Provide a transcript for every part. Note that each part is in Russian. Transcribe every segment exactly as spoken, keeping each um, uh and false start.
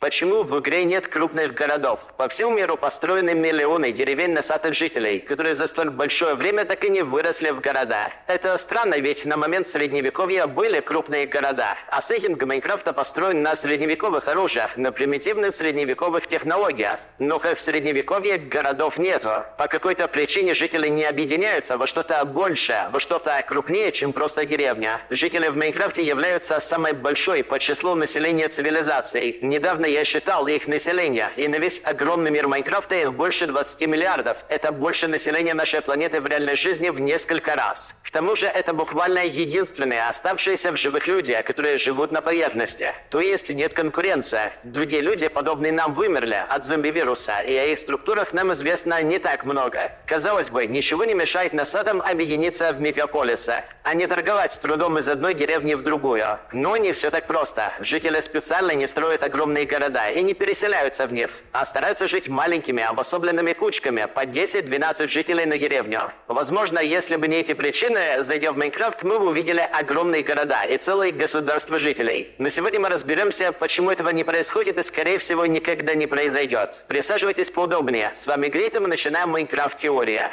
Почему в игре нет крупных городов? По всему миру построены миллионы деревень носатых жителей, которые за столь большое время так и не выросли в города. Это странно, ведь на момент Средневековья были крупные города, а сеттинг Майнкрафта построен на средневековых оружиях, на примитивных средневековых технологиях. Но как в Средневековье городов нету. По какой-то причине жители не объединяются во что-то большее, во что-то крупнее, чем просто деревня. Жители в Майнкрафте являются самой большой по числу населения цивилизацией. Недавно я считал их население, и на весь огромный мир Майнкрафта их больше двадцати миллиардов. Это больше населения нашей планеты в реальной жизни в несколько раз. К тому же это буквально единственные оставшиеся в живых люди, которые живут на поверхности. То есть нет конкуренции. Другие люди, подобные нам, вымерли от зомби-вируса, и о их структурах нам известно не так много. Казалось бы, ничего не мешает носатым объединиться в мегаполисы, а не торговать с трудом из одной деревни в другую. Но не все так просто. Жители специально не строят огромные города и не переселяются в них, а стараются жить маленькими обособленными кучками по десять-двенадцать жителей на деревню. Возможно, если бы не эти причины, зайдя в Майнкрафт, мы бы увидели огромные города и целые государства жителей. Но сегодня мы разберемся, почему этого не происходит и, скорее всего, никогда не произойдет. Присаживайтесь поудобнее. С вами Грейт, и мы начинаем Майнкрафт Теория.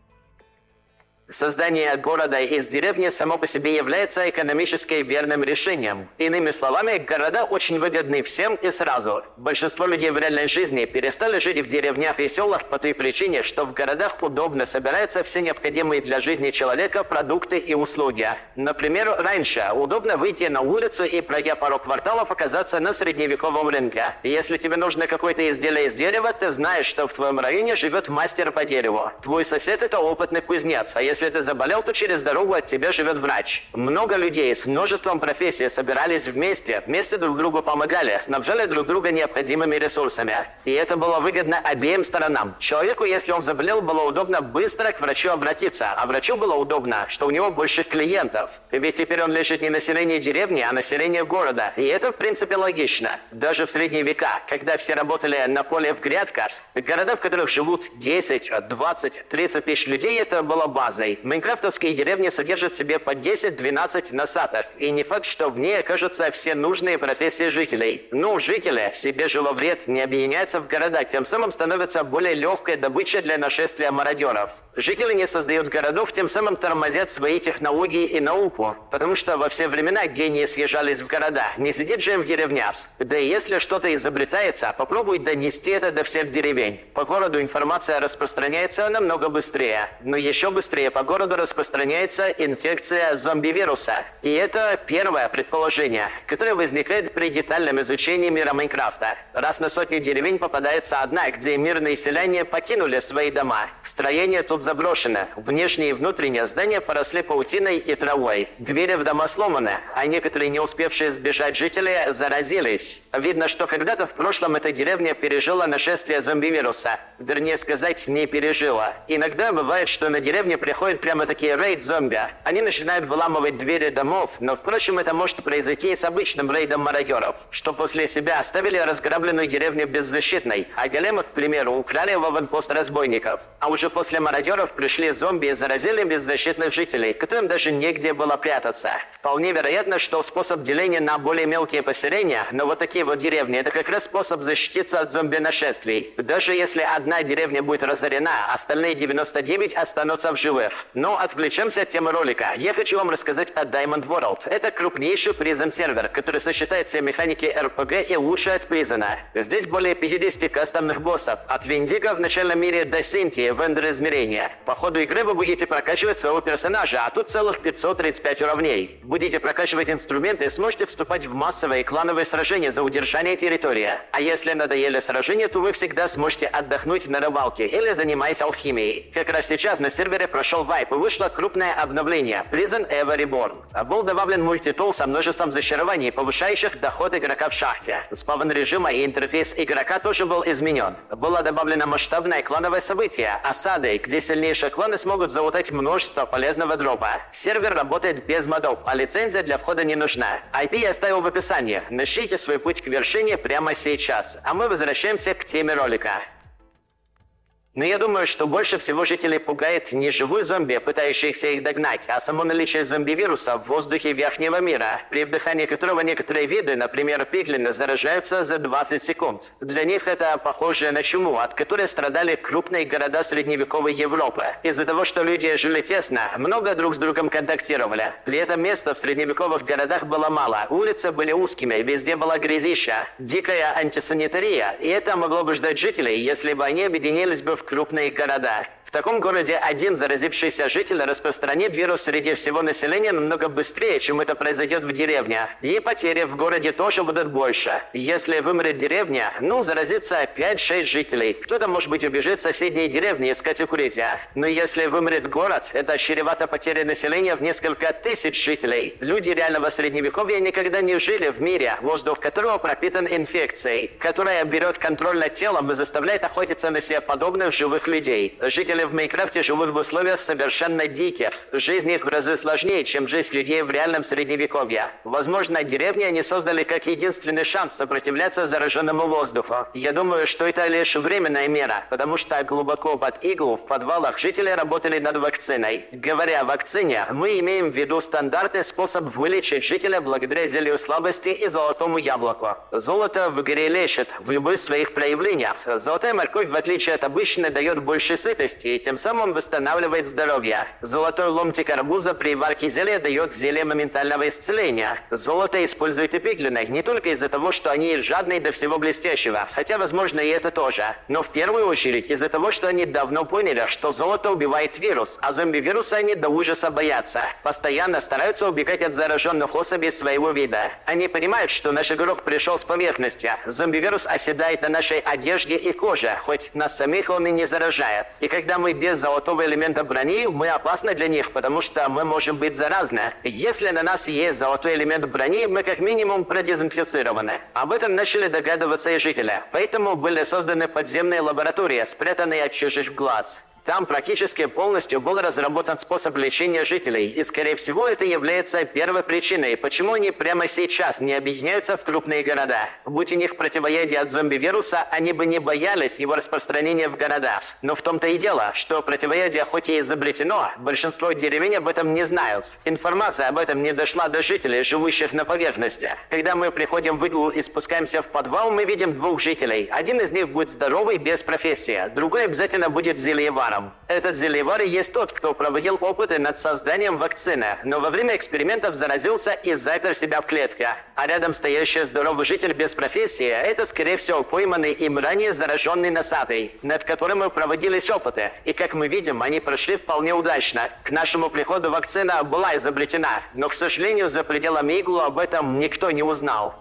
Создание города из деревни само по себе является экономически верным решением. Иными словами, города очень выгодны всем и сразу. Большинство людей в реальной жизни перестали жить в деревнях и селах по той причине, что в городах удобно собираются все необходимые для жизни человека продукты и услуги. Например, раньше удобно выйти на улицу и, пройдя пару кварталов, оказаться на средневековом рынке. Если тебе нужно какое-то изделие из дерева, ты знаешь, что в твоем районе живет мастер по дереву. Твой сосед – это опытный кузнец, а если ты заболел, то через дорогу от тебя живет врач. Много людей с множеством профессий собирались вместе, вместе друг другу помогали, снабжали друг друга необходимыми ресурсами. И это было выгодно обеим сторонам. Человеку, если он заболел, было удобно быстро к врачу обратиться, а врачу было удобно, что у него больше клиентов. Ведь теперь он лечит не население деревни, а население города. И это, в принципе, логично. Даже в средние века, когда все работали на поле в грядках, города, в которых живут десять, двадцать, тридцать тысяч людей, это было базой. Майнкрафтовские деревни содержат в себе по десять-двенадцать носатых, и не факт, что в ней окажутся все нужные профессии жителей. Но жители, себе жило вред, не объединяются в города, тем самым становятся более легкой добычей для нашествия мародеров. Жители не создают городов, тем самым тормозят свои технологии и науку, потому что во все времена гении съезжались в города, не сидит же им в деревнях. Да и если что-то изобретается, попробуй донести это до всех деревень. По городу информация распространяется намного быстрее, но еще быстрее по городу распространяется инфекция зомби-вируса. И это первое предположение, которое возникает при детальном изучении мира Майнкрафта. Раз на сотню деревень попадается одна, где мирные селяне покинули свои дома. Строения тут заброшены. Внешние и внутренние здания поросли паутиной и травой. Двери в дома сломаны, а некоторые не успевшие сбежать жители заразились. Видно, что когда-то в прошлом эта деревня пережила нашествие зомби-вируса. Вернее сказать, не пережила. Иногда бывает, что на деревне приходят прямо такие рейд-зомби. Они начинают выламывать двери домов, но, впрочем, это может произойти и с обычным рейдом мародеров, что после себя оставили разграбленную деревню беззащитной, а големы, к примеру, украли в аванпост разбойников. А уже после мародеров пришли зомби и заразили беззащитных жителей, которым даже негде было прятаться. Вполне вероятно, что способ деления на более мелкие поселения, но вот такие вот деревни, это как раз способ защититься от зомби-нашествий. Даже если одна деревня будет разорена, остальные девяносто девять останутся в живых. Но отвлечемся от темы ролика. Я хочу вам рассказать о Diamond World. Это крупнейший призон-сервер, который сочетает все механики эр пи джи и лучшее от призона. Здесь более пятидесяти кастомных боссов, от Виндиго в начальном мире до Синтии в эндер-измерения. По ходу игры вы будете прокачивать своего персонажа, а тут целых пятьсот тридцать пять уровней. Будете прокачивать инструменты и сможете вступать в массовые клановые сражения за удержание территории. А если надоели сражения, то вы всегда сможете отдохнуть на рыбалке или занимаясь алхимией. Как раз сейчас на сервере прошел вайп и вышло крупное обновление Prison Ever Reborn. Был добавлен мультитул со множеством зачарований, повышающих доход игрока в шахте. Спавн режима и интерфейс игрока тоже был изменен. Было добавлено масштабное клановое событие Осады, где сильнейшие кланы смогут залутать множество полезного дропа. Сервер работает без модов, а лицензия для входа не нужна. ай пи я оставил в описании. Начните свой путь к вершине прямо сейчас. А мы возвращаемся к теме ролика. Но я думаю, что больше всего жителей пугает не живые зомби, пытающиеся их догнать, а само наличие зомби-вируса в воздухе верхнего мира, при вдыхании которого некоторые виды, например, пиглины, заражаются за двадцать секунд. Для них это похоже на чуму, от которой страдали крупные города средневековой Европы. Из-за того, что люди жили тесно, много друг с другом контактировали. При этом места в средневековых городах было мало, улицы были узкими, везде была грязища, дикая антисанитария, и это могло бы ждать жителей, если бы они объединились бы в крупные города. В таком городе один заразившийся житель распространит вирус среди всего населения намного быстрее, чем это произойдет в деревне. И потери в городе тоже будут больше. Если вымрет деревня, ну, заразится пять-шесть жителей. Кто-то, может быть, убежит в соседние деревни искать укрытия. Но если вымрет город, это чревато потерей населения в несколько тысяч жителей. Люди реального средневековья никогда не жили в мире, воздух которого пропитан инфекцией, которая берет контроль над телом и заставляет охотиться на себе подобных живых людей. Жители в Майнкрафте живут в условиях совершенно диких. Жизнь их в разы сложнее, чем жизнь людей в реальном средневековье. Возможно, деревни они создали как единственный шанс сопротивляться зараженному воздуху. Я думаю, что это лишь временная мера, потому что глубоко под иглу в подвалах жители работали над вакциной. Говоря о вакцине, мы имеем в виду стандартный способ вылечить жителя благодаря зелью слабости и золотому яблоку. Золото в игре лечит в любых своих проявлениях. Золотая морковь, в отличие от обычной, дает больше сытости и тем самым восстанавливает здоровье. Золотой ломтик арбуза при варке зелья дает зелье моментального исцеления. Золото используют и пиглины, не только из-за того, что они жадные до всего блестящего, хотя, возможно, и это тоже. Но в первую очередь из-за того, что они давно поняли, что золото убивает вирус, а зомби-вируса они до ужаса боятся. Постоянно стараются убегать от зараженных особей своего вида. Они понимают, что наш игрок пришел с поверхности. Зомби-вирус оседает на нашей одежде и коже, хоть нас самих он и не заражает. И когда мы без золотого элемента брони, мы опасны для них, потому что мы можем быть заразны. Если на нас есть золотой элемент брони, мы как минимум продезинфицированы. Об этом начали догадываться и жители. Поэтому были созданы подземные лаборатории, спрятанные от чужих глаз. Там практически полностью был разработан способ лечения жителей, и, скорее всего, это является первой причиной, почему они прямо сейчас не объединяются в крупные города. Будь у них противоядие от зомби-вируса, они бы не боялись его распространения в городах. Но в том-то и дело, что противоядие хоть и изобретено, большинство деревень об этом не знают. Информация об этом не дошла до жителей, живущих на поверхности. Когда мы приходим в иглу и спускаемся в подвал, мы видим двух жителей. Один из них будет здоровый, без профессии, другой обязательно будет зельеваром. Этот зельевар и есть тот, кто проводил опыты над созданием вакцины, но во время экспериментов заразился и запер себя в клетке. А рядом стоящий здоровый житель без профессии – это, скорее всего, пойманный им ранее зараженный носатый, над которым мы проводились опыты. И, как мы видим, они прошли вполне удачно. К нашему приходу вакцина была изобретена, но, к сожалению, за пределами иглу об этом никто не узнал.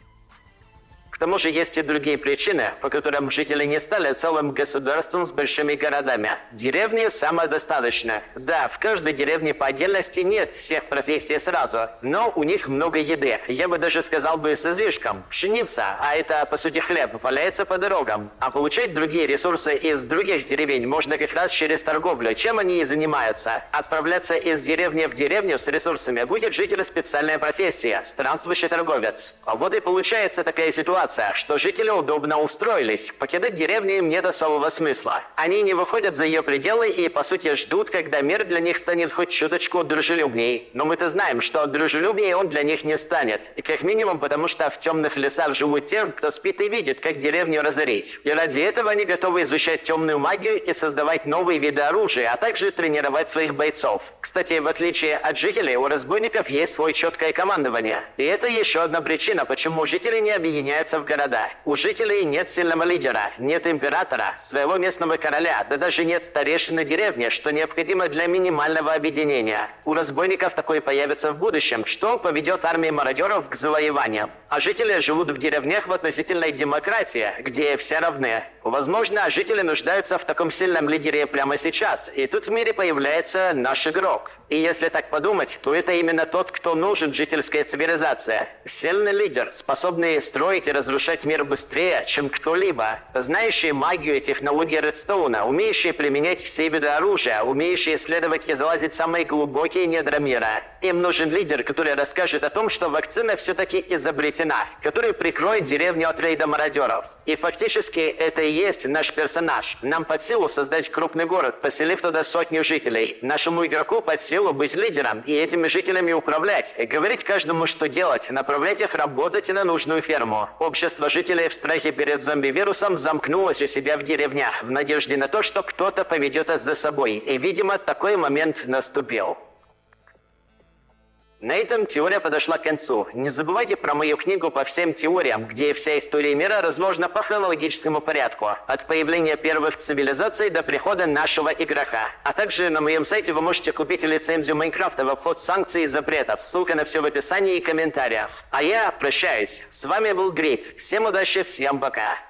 К тому же есть и другие причины, по которым жители не стали целым государством с большими городами. Деревни самодостаточны. Да, в каждой деревне по отдельности нет всех профессий сразу, но у них много еды. Я бы даже сказал бы с излишком. Пшеница, а это по сути хлеб, валяется по дорогам. А получать другие ресурсы из других деревень можно как раз через торговлю, чем они и занимаются. Отправляться из деревни в деревню с ресурсами будет житель специальная профессия – странствующий торговец. А вот и получается такая ситуация, что жители удобно устроились. Покидать деревню им нет особого смысла. Они не выходят за ее пределы и, по сути, ждут, когда мир для них станет хоть чуточку дружелюбней. Но мы-то знаем, что дружелюбнее он для них не станет. И как минимум потому, что в темных лесах живут те, кто спит и видит, как деревню разорить. И ради этого они готовы изучать темную магию и создавать новые виды оружия, а также тренировать своих бойцов. Кстати, в отличие от жителей, у разбойников есть свое четкое командование. И это еще одна причина, почему жители не объединяются в города. У жителей нет сильного лидера, нет императора, своего местного короля, да даже нет старейшины деревни, что необходимо для минимального объединения. У разбойников такое появится в будущем, что поведет армии мародеров к завоеваниям. А жители живут в деревнях в относительной демократии, где все равны. Возможно, жители нуждаются в таком сильном лидере прямо сейчас, и тут в мире появляется наш игрок. И если так подумать, то это именно тот, кто нужен жительской цивилизации. Сильный лидер, способный строить и развивать разрушать мир быстрее, чем кто-либо. Знающие магию и технологии Редстоуна, умеющие применять все виды оружия, умеющие исследовать и залазить в самые глубокие недра мира. Им нужен лидер, который расскажет о том, что вакцина все-таки изобретена, который прикроет деревню от рейда мародеров. И фактически это и есть наш персонаж. Нам под силу создать крупный город, поселив туда сотню жителей. Нашему игроку под силу быть лидером и этими жителями управлять, и говорить каждому, что делать, направлять их работать на нужную ферму. Общество жителей в страхе перед зомби-вирусом замкнулось у себя в деревнях, в надежде на то, что кто-то поведет их за собой. И, видимо, такой момент наступил. На этом теория подошла к концу. Не забывайте про мою книгу по всем теориям, где вся история мира разложена по хронологическому порядку, от появления первых цивилизаций до прихода нашего игрока. А также на моем сайте вы можете купить лицензию Майнкрафта в обход санкций и запретов. Ссылка на все в описании и комментариях. А я прощаюсь. С вами был Грит. Всем удачи, всем пока.